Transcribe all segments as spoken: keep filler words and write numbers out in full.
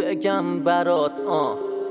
بگم برات آه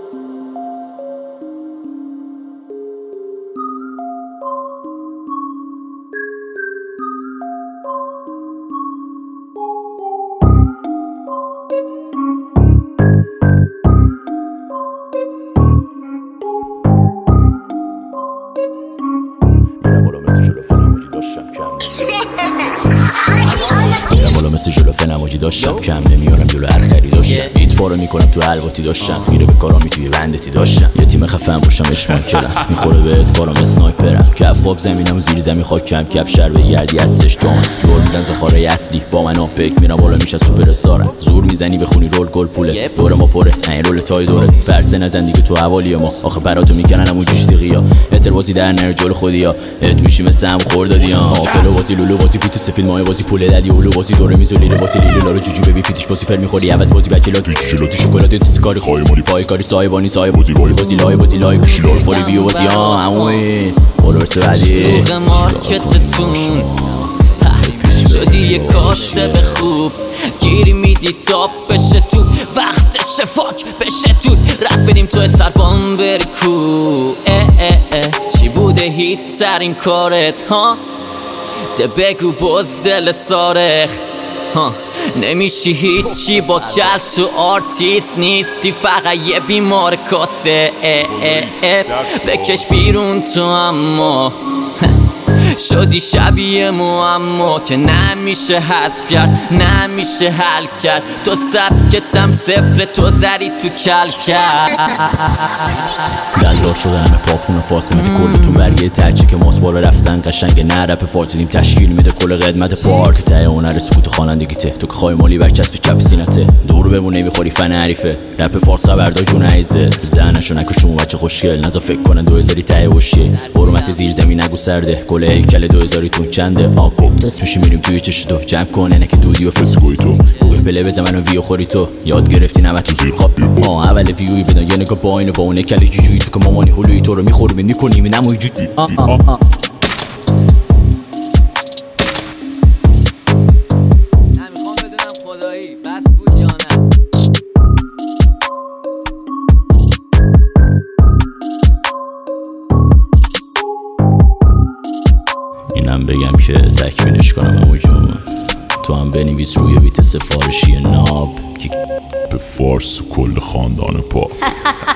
مثل جلوفه نماجی داشتم کم نمیارم جلو هر خریداشم ایتفارو میکنم تو حلواتی داشتم میره به کارامی توی بندتی داشتم یه تیم خفن باشم اشمان کرم میخوره بهت کارم اسنایپرم کف خواب زمینم و زیر زمین خاک کم کف شر به گردی هستش جان دور میزن تا خاره اصلی با من آپک میرم بالا میشه سوپر استارم زور میزنی بخونی رول گل پوله دور ما پره این رول تای دوره فرض نزن دیگه تو حوالی ما آخه براتو میکنن همون جیش دیگه اتر بازی در نر جلو خودیا ات میشی مثل هم خوردادیا آفلو بازی لولو بازی فوت سفید ماه بازی پول دادی اولو بازی دوره میزولی بازی لیلی لارو جوجو ببین فیتیش بازی فر میخوری عوض بازی بچلا تو شلوت شکلات تیز کاری خای مالی پای کاری صاحبانی صاحب بازی بازی بازی لای بازی لای شلول خوری ویو بازی ها همون فالوورس بعدی شوق مارکتتون شدی یه کاسب خوب گیری میدی تاپ بشه تو وقتش فاک بشه تو رد بریم تو سربان بری کو اه اه اه چی بوده هیت ترین کارت ها ده بگو باز دل سارخ ها نمیشی هیچی با کل تو آرتیست نیستی فقط یه بیمار کاسه اه اه اه بکش بیرون تو اما شدی شبیه معما که نمیشه حذف کرد نمیشه حل کرد تو سبکتم صفر تو زری تو کل کرد دلدار شدن همه پاپون و فاصله میده کلتون برگه ترچه که ماس بالا رفتن قشنگ نه رپ فارسیدیم تشکیل میده کل قدمت پارک ته هنر سکوت خوانندگیته تو که خواهی مالی برچسب چپ سینته دور بمونه میخوری فن حریفه رپ فارس خبردار جون عیزت زنشو نکشون بچه خوشگل نزا فکر کنن دو هزاری ته وشی حرمت زیر زمین نگو سرده کل هیکل دو هزاریتون چنده آقا دست میشی میریم توی چش دو جمع کنه نکه دودی و فسیگوی تو گوگل پله بزن منو ویو خوری تو یاد گرفتی نمت تو زیر خواب آه اول ویوی بدن یه نگاه با اینو با اونه کلی جوجوی تو که مامانی هلوی تو رو میخوری میکنی می نموی جوجی آه آه آه نمیخوام بدونم خدایی بس بود یا نه اینم بگم که تکمیلش کنم امو جون تو هم بنویس روی بیت سفارشی ناب که به فارس کل خاندان پا